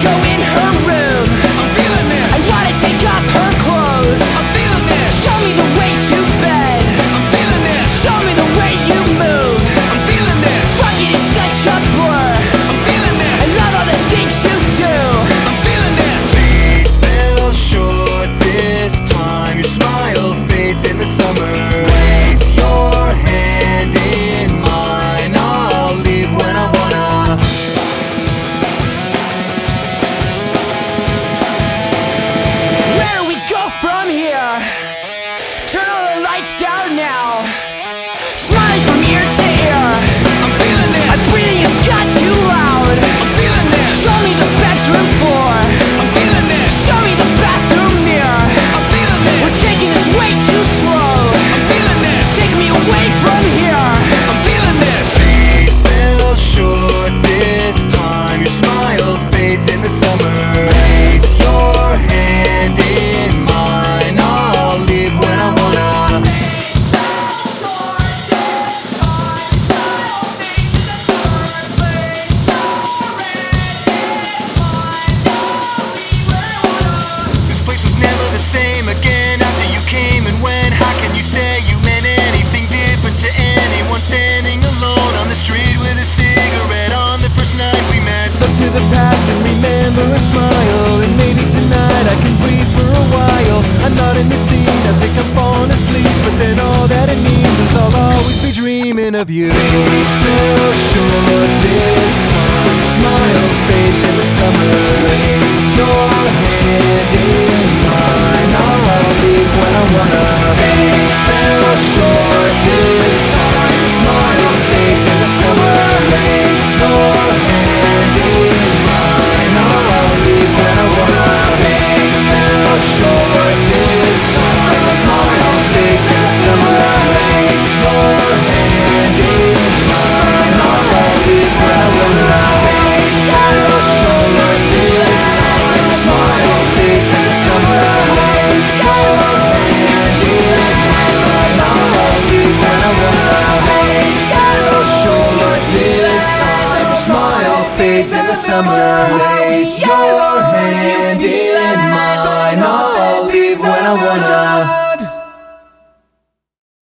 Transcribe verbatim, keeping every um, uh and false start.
go in her room. I'm feeling it. I wanna take off her clothes. I'm feeling it. Show me the way to bed. I'm feeling it. Show me the way you move. I'm feeling it. Fuck it is such a blur. I'm feeling it. I love all the things you do. I'm feeling it. We fell short this time. Your smile fades in the summer. Place your hand in mine. I'll leave when I wanna. Where do we go from here? Turn all the lights down now. Smiling from ear to ear. I'm feeling it. My breathing has got too loud. I'm feeling it. Show me the bedroom floor. I'm feeling it. Show me the bathroom mirror. I'm feeling it. We're taking this way too slow. I'm feeling it. Take me away from here. I'm feeling it. We fell short this time. Your smile fades in the summer. Place your hand in mine. I'll leave when I wanna. This place was never the same again after you came and went. How can you say you meant anything different to anyone standing alone on the street with a cigarette on the first night we met? Look to the past and remember a smile. And maybe tonight I can breathe for a while. I'm not in the scene, I think I'm falling asleep. But then all that it means is I'll always be dreaming of you. We fell short this time. Smile fades in the summer. Place your hand in mine. I'll leave when I wanna. We fell short this time. Smile fades in the summer. Place your hand in mine. I'll leave when I wanna. We fell short this time. Smile fades in the summer. Place your hand in mine. I'll leave when I wanna. We fell short this time. Smile fades in the summer. Place your hand in mine. I'll leave when I wanna. We fell short this time. Smile fades in the summer. Place your hand in